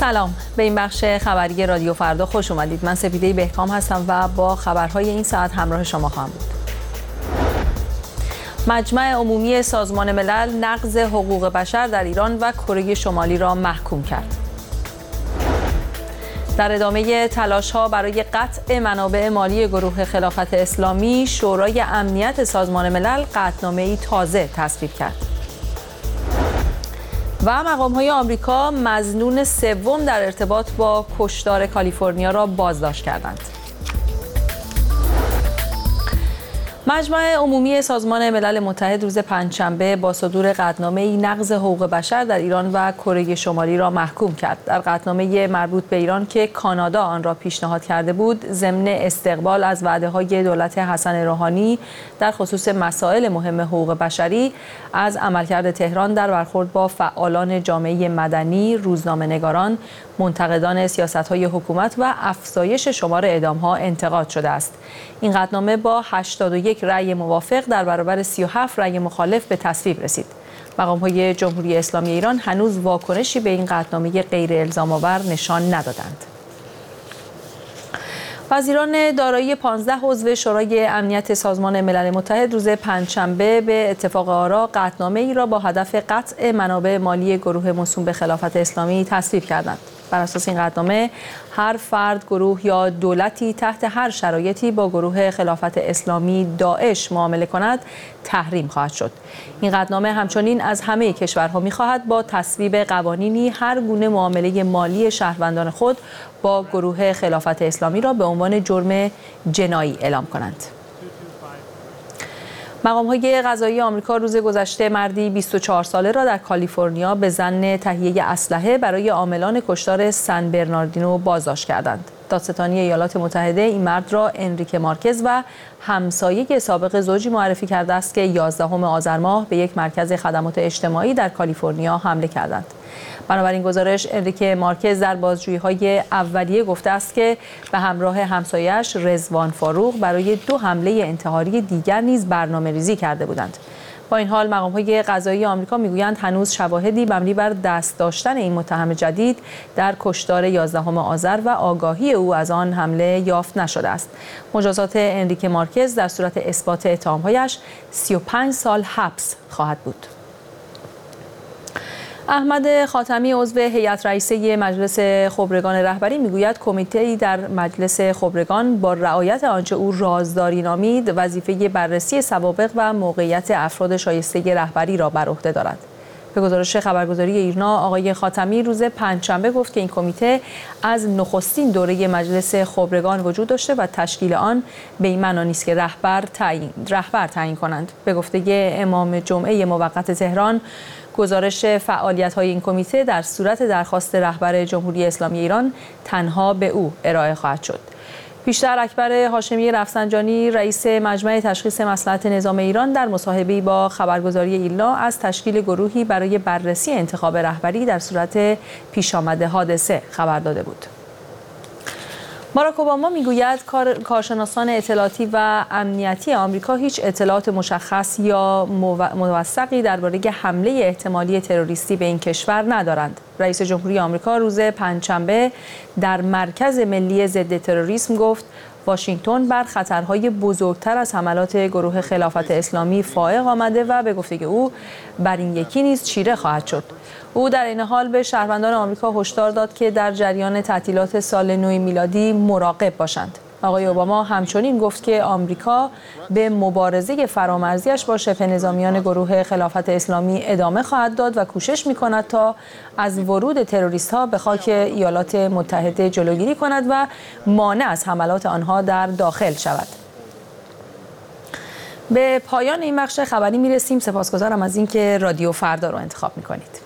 سلام، به این بخش خبری رادیو فردا خوش اومدید. من سپیده بهکام هستم و با خبرهای این ساعت همراه شما خواهم بود. مجمع عمومی سازمان ملل نقض حقوق بشر در ایران و کره شمالی را محکوم کرد. در ادامه تلاش‌ها برای قطع منابع مالی گروه خلافت اسلامی، شورای امنیت سازمان ملل قطعنامه‌ای تازه تصویب کرد. و مقام‌های آمریکا مظنون سوم در ارتباط با کشتار کالیفرنیا را بازداشت کردند. مجمع عمومی سازمان ملل متحد روز پنجشنبه با صدور قطعنامه‌ای نقض حقوق بشر در ایران و کره شمالی را محکوم کرد. در قطعنامه مربوط به ایران که کانادا آن را پیشنهاد کرده بود، ضمن استقبال از وعده‌های دولت حسن روحانی در خصوص مسائل مهم حقوق بشری، از عملکرد تهران در برخورد با فعالان جامعه مدنی، روزنامه‌نگاران، منتقدان سیاست‌های حکومت و افزایش شمار اعدام‌ها انتقاد شده است. این قطعنامه با 81 رأی موافق در برابر 37 رأی مخالف به تصویب رسید. مقام‌های جمهوری اسلامی ایران هنوز واکنشی به این قطعنامه غیر الزام‌آور نشان ندادند. وزیران دارایی 15 عضو شورای امنیت سازمان ملل متحد روز پنجشنبه به اتفاق آرا قطعنامه‌ای را با هدف قطع منابع مالی گروه موسوم به خلافت اسلامی تصویب کردند. بر اساس این قطعنامه، هر فرد، گروه یا دولتی تحت هر شرایطی با گروه خلافت اسلامی داعش معامله کند تحریم خواهد شد. این قطعنامه همچنین از همه کشورها می‌خواهد با تصویب قوانینی هر گونه معامله مالی شهروندان خود با گروه خلافت اسلامی را به عنوان جرم جنایی اعلام کنند. مقام‌های قضایی آمریکا روز گذشته مردی 24 ساله را در کالیفرنیا به ظن تهیه اسلحه برای عاملان کشتار سن برناردینو بازداشت کردند. دادستانی ایالات متحده این مرد را انریکه مارکز و همسایه سابق زوجی معرفی کرده است که 11 آذر ماه به یک مرکز خدمات اجتماعی در کالیفرنیا حمله کردند. بنابراین گزارش، انریکه مارکز در بازجویی‌های اولیه گفته است که به همراه همسایه‌اش رضوان فاروق برای 2 حمله انتحاری دیگر نیز برنامه‌ریزی کرده بودند. با این حال مقام‌های قضایی آمریکا می‌گویند هنوز شواهدی مبنی بر دست داشتن این متهم جدید در کشتار 11 آذر و آگاهی او از آن حمله یافت نشده است. مجازات انریکه مارکز در صورت اثبات اتهام‌هایش 35 سال حبس خواهد بود. احمد خاتمی عضو هیئت رئیسه مجلس خبرگان رهبری میگوید کمیته‌ای در مجلس خبرگان با رعایت آنچه او رازداری نامید وظیفه بررسی سوابق و موقعیت افراد شایسته رهبری را بر عهده دارد. به گزارش خبرگزاری ایرنا، آقای خاتمی روز پنجشنبه گفت که این کمیته از نخستین دوره مجلس خبرگان وجود داشته و تشکیل آن به این معنا نیست که رهبر تعیین کنند. به گفته امام جمعه موقت تهران، گزارش فعالیت‌های این کمیته در صورت درخواست رهبر جمهوری اسلامی ایران تنها به او ارائه خواهد شد. پیشتر اکبر هاشمی رفسنجانی رئیس مجمع تشخیص مصلحت نظام ایران در مصاحبه‌ای با خبرگزاری ایلنا از تشکیل گروهی برای بررسی انتخاب رهبری در صورت پیش آمد حادثه خبر داده بود. باراک اوباما میگوید کارشناسان اطلاعاتی و امنیتی آمریکا هیچ اطلاعات مشخص یا موثقی درباره حمله احتمالی تروریستی به این کشور ندارند. رئیس جمهوری آمریکا روز پنجشنبه در مرکز ملی ضد تروریسم گفت واشنگتن بر خطرهای بزرگتر از حملات گروه خلافت اسلامی فائق آمده و به گفته او بر این یکی نیز چیره خواهد شد. او در این حال به شهروندان آمریکا هشدار داد که در جریان تعطیلات سال نو میلادی مراقب باشند. آقای اوباما همچنین گفت که آمریکا به مبارزه فرامرزیش با شبه نظامیان گروه خلافت اسلامی ادامه خواهد داد و کوشش می‌کند تا از ورود تروریست‌ها به خاک ایالات متحده جلوگیری کند و مانع از حملات آنها در داخل شود. به پایان این بخش خبری می‌رسیم. سپاسگزارم از اینکه رادیو فردا رو انتخاب می‌کنید.